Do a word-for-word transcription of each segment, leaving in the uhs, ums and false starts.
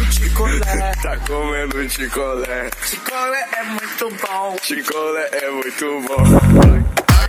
Chicolé, Tá comendo chicolé. chicolé é muito bom. Chicolé é muito bom.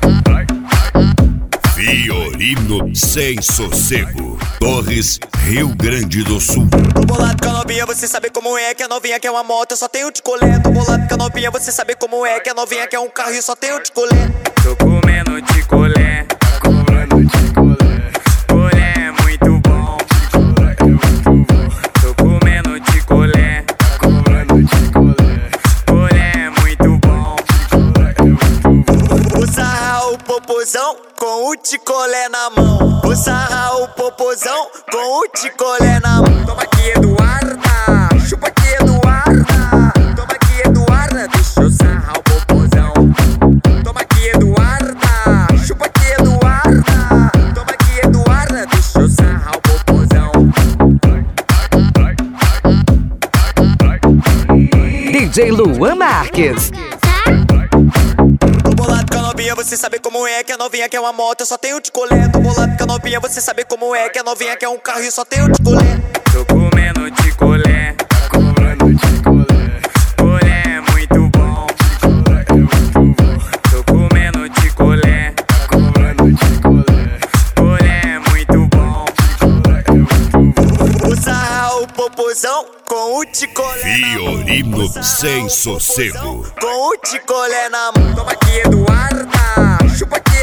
Fiorino sem sossego. Torres, Rio Grande do Sul. Tô bolado com a novinha, você sabe como é. Que a novinha quer uma moto, eu só tenho de colé. Tô bolado com a novinha, você sabe como é. Que a novinha quer um carro e eu só tenho de colé. Tô comendo chicolé, Comendo chicolé. colé é muito bom. Chicolé é muito bom. Tô comendo chicolé, Comendo chicolé. colé é muito bom. Chicolé é muito bom. Vou sarrar o popozão com o ticolé na mão. Vou sarrar o popozão com o ticolé na mão. Toma aqui, Eduarda, chupa aqui, Eduarda. Toma aqui, Eduarda, deixa eu sarrar o popozão. Toma aqui, Eduarda, chupa aqui, Eduarda. Toma aqui, Eduarda, deixa eu sarrar o popozão. D J Luan Marques. Tô bolado com a novinha, você sabe como é. Que a novinha quer uma moto, eu só tenho de colé. Tô bolado com a novinha, você sabe como é. Que a novinha quer um carro e eu só tenho de colé. Tô comendo chicolé, Comendo chicolé. colé é muito bom. Chicolé é muito bom. Tô comendo chicolé, Comendo chicolé. colé é muito bom. Chicolé é muito bom. Vou sarrar o popozão com o ticolé na mão. Fiorino sem sossego. Com o ticolé na mão. Toma aqui, Eduarda, chupa aqui,